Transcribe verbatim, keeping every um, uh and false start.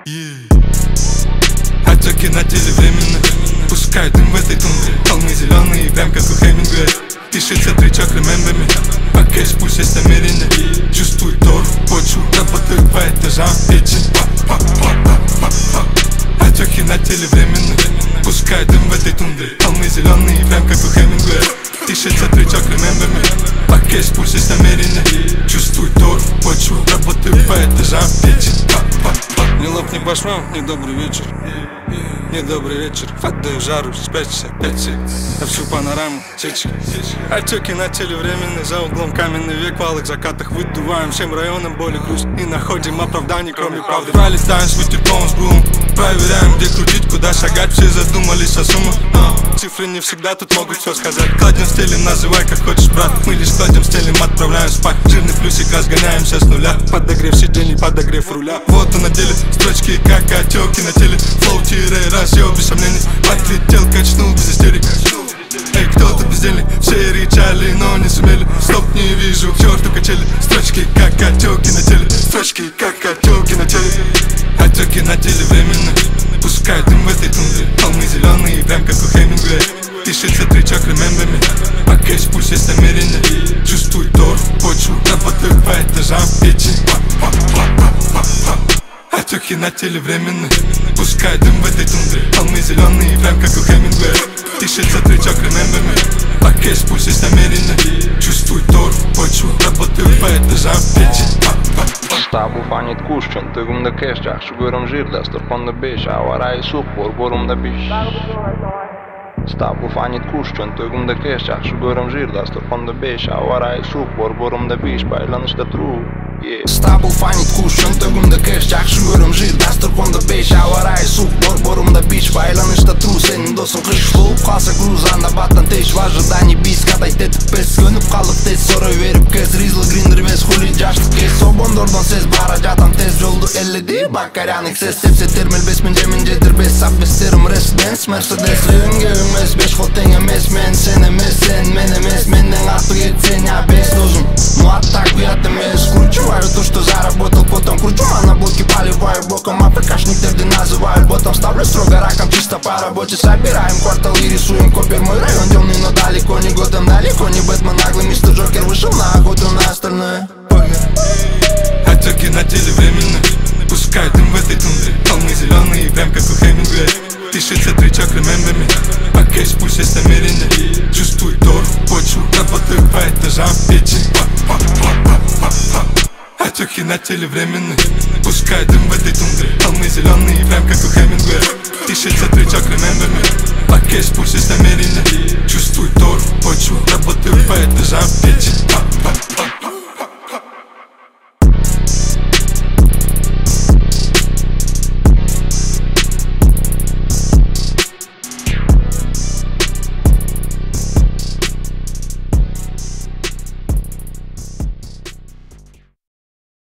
Отеки на теле временно, пускай дым в этой тундре. Холмы зеленые, прям как у Хемингуэя. Пишется тречок remember me, пока есть пульс, есть намерение. Чувствуй торф, почву, работаю по этажам, печень. Отеки на теле временно, пускай дым в этой тундре. Холмы зеленые, прям как у Хемингуэя. Пишется тречок remember me, пока есть пульс, есть намерение. Чувствуй торф, почву, работаю по этажам, печень. Ни лоб, ни башмак, ни добрый вечер. Недобрый вечер, падаю жару, спрячься опять. На всю панораму, чечки. Отеки на теле временные, за углом каменный век. В алых закатах выдуваем всем районам боли грусть. Не находим оправданий, кроме правды. Пролетаем с ветерком, с бум. Проверяем, где крутить, куда шагать. Все задумались о суммах, но цифры не всегда тут могут все сказать. Кладем, стелим, называй как хочешь, брат. Мы лишь кладем, стелим, отправляем спать. Жирный плюсик, разгоняемся с нуля. Подогрев сидений, подогрев руля. Вот он на деле, строчки как отеки на теле. Флоу-тире, разъем без сомнений. Отлетел, качнул без истерик. Эй, кто-то бездельник, все рычали, но не сумели. Стоп, не вижу, к черту качели. Строчки как отеки на теле. Строчки как отеки на теле. Отеки на теле временно, пускай дым в этой тундре. Холмы зеленые, прям как у Хемингуэя. Пишется тречок remember me, пока есть пульс, есть намерение. Чувствуй торф, почву, работаю по этажам, печень. Отеки на теле временно, пускай дым в этой тундре. Холмы зеленые, прям как у Хемингуэя. Пишется тречок remember me, пока есть пульс, есть намерение. Чувствуй торф, почву, работаю по этажам, печень. Stabu fanit kushën, të gum dhe kesh Gjak shugërëm zhirë dhe stërpon dhe besh Avara i suk, por borëm dhe bish Stabu fanit kushën, të gum dhe kesh Gjak shugërëm zhirë dhe stërpon dhe besh Avara i suk, por borëm dhe bish Pa ilan është të tru Stabu fanit kushën, të gum dhe kesh Gjak shugërëm zhirë dhe stërpon dhe besh Avara i suk, por borëm dhe bish Pa ilan është të tru Se në ndosën krysh flu Ka se gruza në batën tesh Vazhë da një bis Ka taj tetë pes Gënë pkallë tesh Sorë verip kes Rizlë grindër ves Hulli gjashtë kes So bondor don ses Bara gjatam tez Gjoldu L E D Bakarjanik ses Sepse termel bes Min gjemin gjetër bes Sa besterëm residens Mercedes Rënge mes Besh khotenge mes Men sene mes Sen mene mes Mene nga përjet Senja bes Nozum Mu atak vjate mes Kurqu Ajo to što заработал Потом кручу А на будке поливаю боком А ПКшник терды называют ботом Ставлю строго раком Чисто по работе Собираем квартал и рисуем копер Мой район темный, но далеко не Готэм Далеко не Бэтмен Наглый мистер Джокер Вышел на охоту на остальное Отеки на теле временно, пускай дым в этой тундре. Холмы зеленые, прям как у Хемингуэя. Пишется тречок remember me, пока есть пульс, есть намерение. Чувствуй торф, почву, работаю по этажам, печень. Отеки на теле временно, пускай дым в этой тундре. Холмы зеленые, прям как у Хемингуэя. Пишется тречок remember me, пока есть пульс, есть намерение. Чувствуй торф, почву, работаю по этажам, печень.